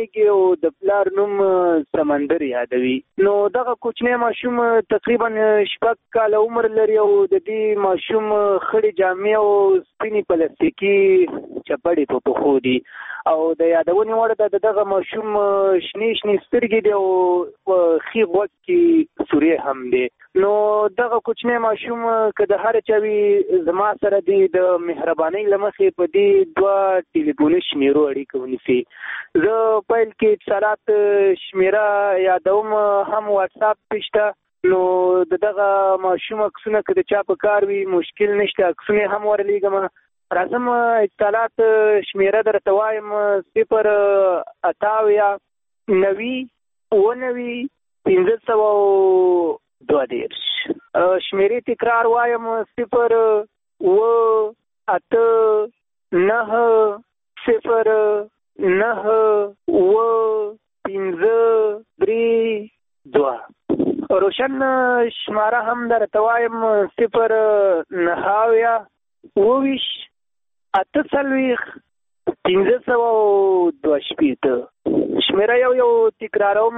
روانېږي او د پلار نوم سمندر یادوي. نو دغه کوچنی ماشوم تقریبا 6 کاله عمر لري او د دې ماشوم خړې جامې او سپینې پلاستیکي چپړې په پښو دي او د یادونې وړ ده دغه ماشوم شنې سترګې دي او ښي غوږ کې سورې هم دي. نو دغه کوچنی ماشوم که د هر چا وي زما سره دی د مهربانۍ له مخې په دې 2 ټلیفوني شمیرو اړیکه ونیسي. زه پیل کې اتصالات شمیره یادوم، هم واتساپ پشته. نو دغه ماشوم عکسونه که د چا په کار وي مشکل نشته، عکسونه هم ورلیږم. راځم اتصالات شمیره درته وایم 088 90 شمیرې تکرار وایم 089909532. روشن شماره هم درته وایم 090484522. شمیره یو تکراروم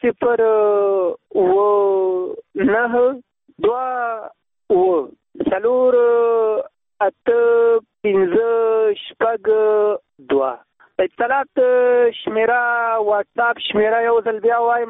0924856. اتصالات شمیره واتساپ شمیره یو ځل بیا وایم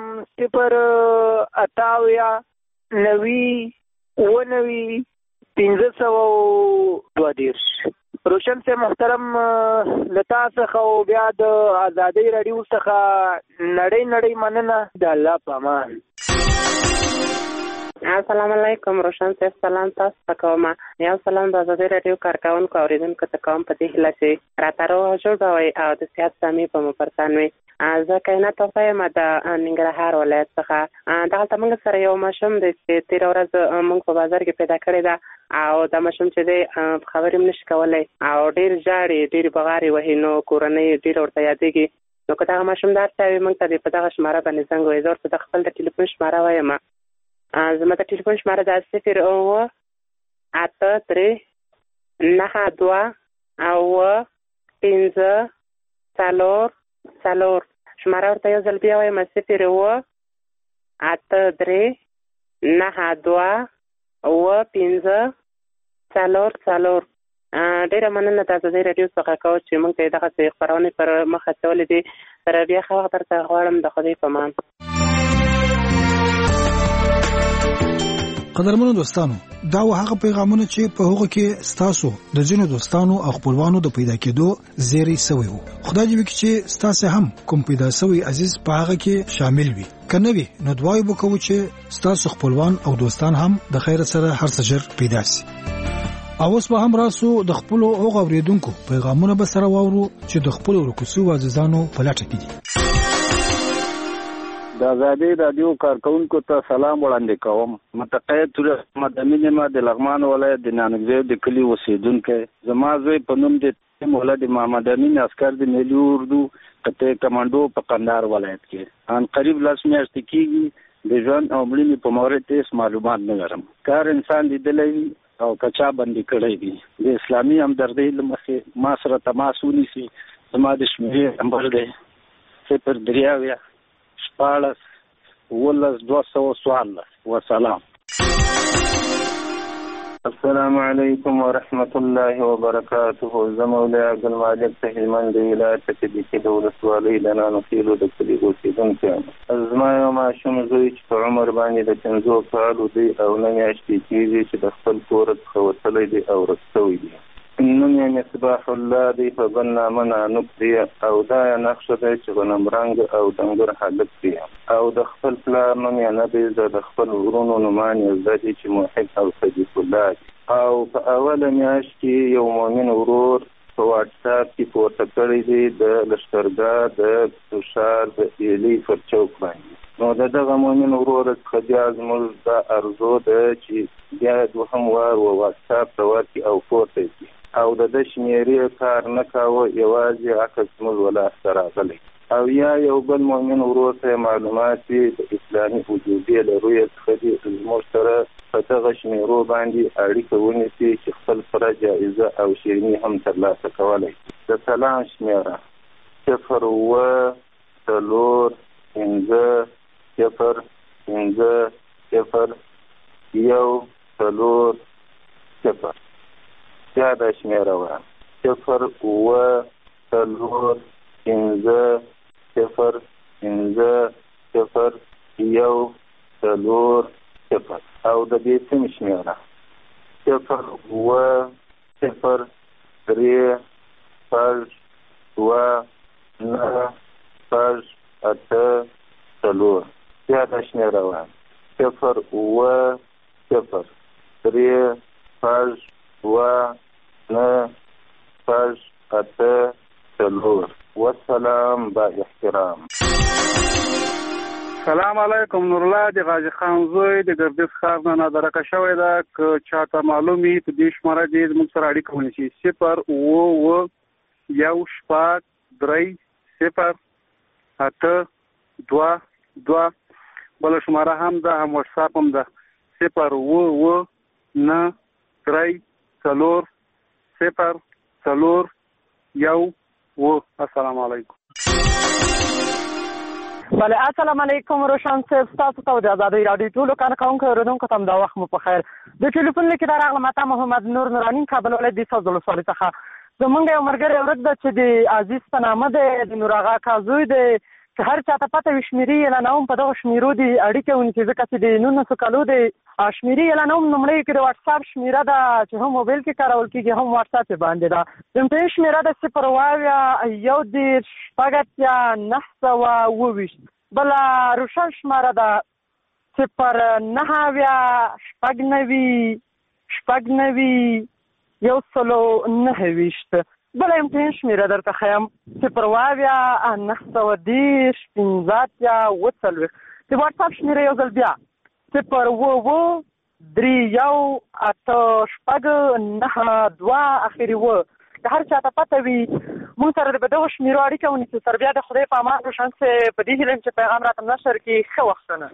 088901522. روشن سے محترم لتا څخه او بیا د آزادۍ راډیو څخه نړۍ مننه. د الله په امان. السلام علیکم. روشن صاحب سلام تاسو ته کوم. یو سلام د آزادۍ راډیو کارکونکو اوریدونکو ته کوم په دې هیله چې راته روغ جوړ او د صحت سمې په مپرسان وي. زه کائنات توفه یم د ننګرهار ولایت څخه. دغلته موږ سره یو ماشوم دی چې تېره ورځ موږ په بازار کې پیدا کړی ده او دا ماشوم چې دی خبرې هم نشي کولی او ډېر ژاړي، ډېرې بغارې وهي. نو کورنۍ ډېر ورته یادېږي. نو که دغه ماشوم د هر چا وي موږ ته په دغه شماره باندې زنګ ووایي. زه ورته د خپل د ټلیفون شماره وایم. زما د ټلیفون شماره د 0839395 شماره ورته یو ځل بیا وایم 0839215 ډېره مننه د آزادۍ راډیو څخه کوم چې موږ ته دغسې خپرونې پر مخ اچولې دي. تر بیا ښه وخت درته غواړم. د خدای په امان. قدرمنو دوستانو، دا هغه پیغامونه چې په هغه کې ستاسو د ځینو دوستانو او خپلوانو د پیدا کېدو زیری سوی وو. خدای دې وکړي چې ستاسو هم کوم پیدا سوی عزیز په هغه کې شامل وي. کنه وي نو دعای وکړو چې ستاسو خپلوان او دوستان هم د خیر سره هر سجر پیدا شي. او اوس به هم راسو د خپل او غوړیدونکو پیغامونه به سره واورو چې د خپل ورکوسو عزیزانو په لټه کې دي. د آزادۍ راډیو کارکونکو ته سلام وړاندې کوم. متقاعد مدني نعمت د لغمان ولایت د نانګزیو د کلي اوسیدونکی. زما زوی په نوم د مولد محمد امین عسکر د ملي اردو قطعه کمانډو په قندهار ولایت کې ان قریب 10 میاشتې کېږي. د ژوند او مړینې په مورد هیڅ معلومات نه لرم. کار انسان لیدلی وي او کچا بندي کړی وي. د اسلامي همدردۍ له مخې ما سره تماس ونیسي. زما د شمیرې نمبر دی 083 14 وسلام. السلام علیکم ورحمت الله وبرکاته. زه مولا عبدالمالک هلمند ولایت کې د ولسوالۍ د نانوخیلو د کلي اوسیدونکی یم. زما یو ماشوم زوی چې په عمر باندې د 50 کالو دی او 9 میاشتې کېږي چې د خپل کور څخه وتلی دی او ورک شوی دی. نوم یې مصباح الله دی، په بل نامه نانوک دی او دا یې نقشه دی چې غنم رنګ او ډنګر هلک دی او د خپل پلار نوم یې نه دی. زه د خپل ورونو نومان یې زده دي چې محب او صدیق الله دی. او په اوله میاشت کې یو مؤمن ورور په واټساپ کې پورته کړی دی د لښکرګاه د تشار د ایلي پر چوک باندې. نو دغه مؤمن ورور څخه بیا زموږ دا ارزو ده چې بیا دوهم وار واټساپ ته ورکړي او پورته کړي او د شمیرې کار نه کاوه، یوازې عکس موږ ولاسته راغلی. او یا یو بل مؤمن ورور ته معلومات وي د اسلامي وجوبې له رویې څخه دي زموږ سره په دغه شمیرو باندې اړیکه ونیسي چې خپل سره جایزه او شیریني هم ترلاسه کولی. د سلام شمیره 0 9 څلور پنځه صفر پنځه صفر یو څلور صفر. بیا دا شمېره وه 0 اوه څلور پنځه صفر پنځه صفر یو څلور صفر. او د دې سیم شمېره 0 اوه صفر درې شپږ دوه نهه شپږ اته څلور. بیا دا شمېره وه 0 اوه صفر درې شپږ دوه نهه شپږ اته څلور. والسلام با احترام. سلام علیکم. نور الله د غازی خان زوی د ګردیز ښار نه نادرکه شوی ده. که چاته معلومي په دې شماره دې زموږ سره اړیکه ونیسي 0 اوه یو شپږ درې صفر اته دوه دوه. بله شماره هم ده، هم واتساپ هم ده 0 اوه نه درې څلور صفر څلور یو و. السلام علیکم. بله السلام علیکم. روشن صاحب تاسو ته د ازادۍ راډیو ټولو کارکوونکو اورېدونکو ته دا وخت مو په خیر. د ټلیفون لیک ته راغلم. تا محمد نور نوراني کابل ولایت د سوځ ولسوالۍ څخه. زمونږ یو ملګری ورک ده چې د عزیز په نامه دی، د نور آغا کازوی دی. که هر چاته پته وي شمېرې اعلانوم، په دغه شمېرو د اړیکه ونیسي، ځکه چې د 19 کالو د شمېرې اعلانوم لومړی کې د واتساپ شمېره ده چې هم موبایل کې کارول کېږي، هم واتساپ باندې ده. دویمه شمېره ده 0 اوه یو دېرش شپږ اتیا 928. بله روشن شماره ده 0 نهه اویا شپږ نوي شپږ نوي یو سلو نهه ویشت. بله امتحان شمېره درته ښیم 0 اویا 910 پنځه اتیا اوه څلوېښت. د واتساپ شمېره یو ځل بیا 0 اوه درې یو اته شپږ نهه دوه اخري اوه. که هر چاته پته وي مونږ سره د دغو شمېرو اړیکه ونیسي. تر بیا د خدای په امان روشن صاحب په دې هیله یم چې پیغام راته نشر کړي. ښه وختونه.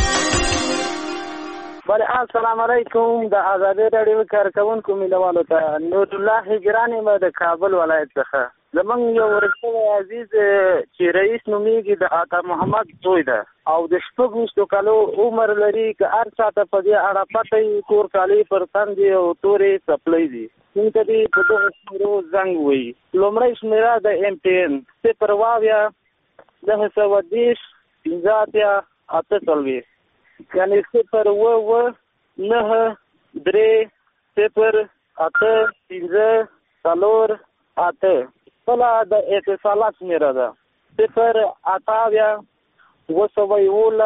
بله السلام علیکم. د ازادۍ راډیو کارکوونکو مینوالو ته نور الله هجران یم د کابل ولایت څخه. زمونږ یو ورکشوی عزیز چې رئیس نومیږي د عطا محمد زوی ده او د 26 کالو عمر لري. که هر چاته په دې اړه پته وي تور کالي پر تن دي او تورې څپلۍ دي، موږ ته دې په دغو شمېرو زنګ ووایي. لومړی شمېره د MTN 0 اویا 910 پنځه اتیا اته څلوېښت، یعنې 0 اوه نهه درې صفر اته پنځه څلور اته. بله د اتصالات شمېره ده 0 اته اویا اوه سوه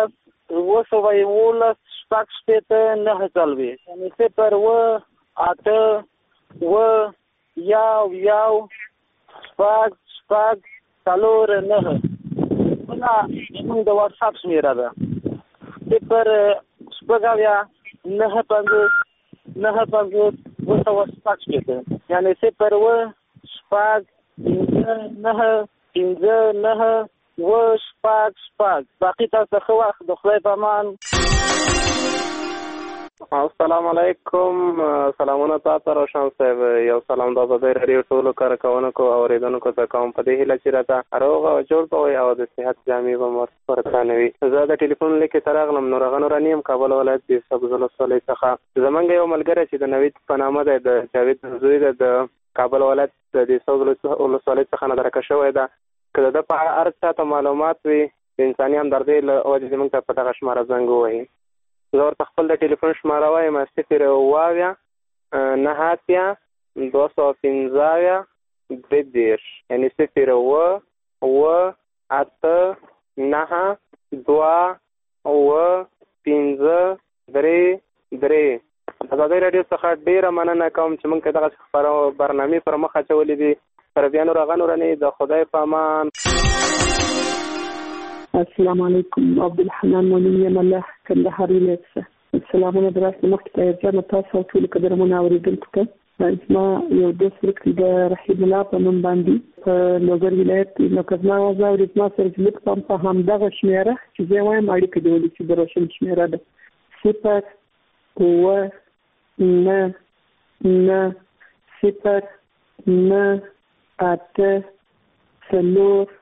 یولس شپږ شپېته نهه څلوېښت، یعنې 0 اوه اته اوه یو شپږ شپږ څلور نهه. بله زموږ د واتساپ شمېره ده 0 شپږ اویا نهه پنځوس اوه سوه شپږ شپېته، یعنې 0 اوه شپږ پنځه نهه پنځه نهه اوه شپږ شپږ. باقي تاسو ښه وخت. د خدای په امان. السلام علیکم. سلامونه تاسو روشن صاحب. یو سلام د ازادۍ راډیو ټولو کارکوونکو او اورېدونکو ته کوم په دې هیله چې راته روغ او جوړ به وئ او د صحت جامې به مو ورته وي. زه د ټلیفون لیک ته راغلم. نور آغا نوراني یم کابل ولایت د سبز ولسوالۍ څخه. زمونږ یو ملګری چې د نوید په نامه دی، د جاوید زوی دی، د کابل ولایت د سبز ولسوالۍ څخه نادرکه شوی ده. که د ده په اړه هر چاته معلومات وي د انساني همدردۍ له وجې زموږ ته په دغه شماره زنګ ووهي. زه ورته خپل د ټلیفون شماره وایم 0 اوه نهه اتیا دوه سوه پنځه اویا درې دېرش، یعنې 0 اوه اته نهه دوه اوه پنځه درې درې. ازادۍ راډیو څخه ډېره مننه کوم چې موږ ته دغه برنامې پر مخ اچولې دي. تر بیا نور آغا نوراني، د خدای په امان. السلام علیکم. عبدالحنان مولوي یم الله کندهار ولایت څخه. سلامونه دراسته مخکې ته یرجانه تاسو او ټولو قدرمنو اورېدونکو ته. زما یو دوست ورک دی د رحیم الله په نوم باندې په لوګر ولایت. نو که زما اواز اوري زما سره چې لږ پام په همدغه شمېره چې زه وایم اړیکه دې ونیسي. د روشن شمېره ده 0 اوه نه نه 0 نه اته څلور